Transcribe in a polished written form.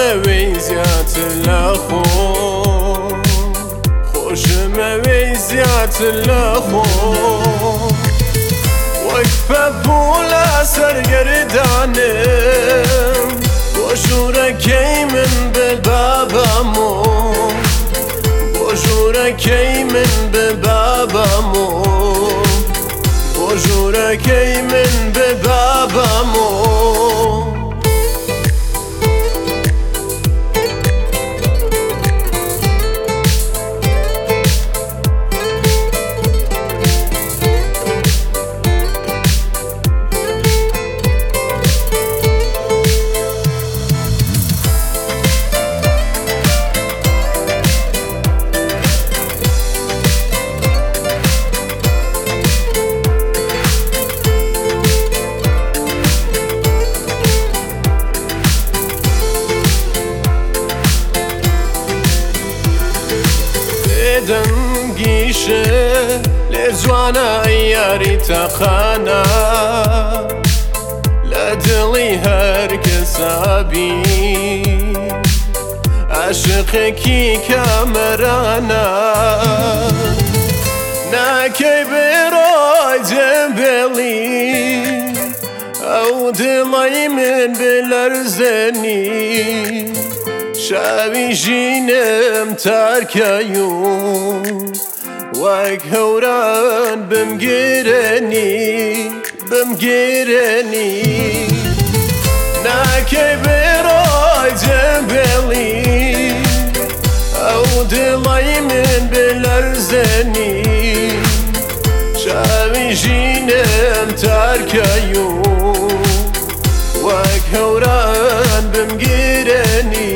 ويزيات الأخو خوشم ويزيات الأخو وقفة بولا سرگردانم وشوركي من ببابامو وشوركي من ببابامو وشوركي من ببابامو دنگیشه لزوانا یاری تخانا لدلی هر کسابی عاشق کی کامرانا ناکی برای جنبلی او دلی من بلرزنی شاوی جینم ترکیون وک هوران بمگیرنی ناکی برای جنبلی او دلی من بلرزنی شاوی جینم ترکیون وک هوران بمگیرنی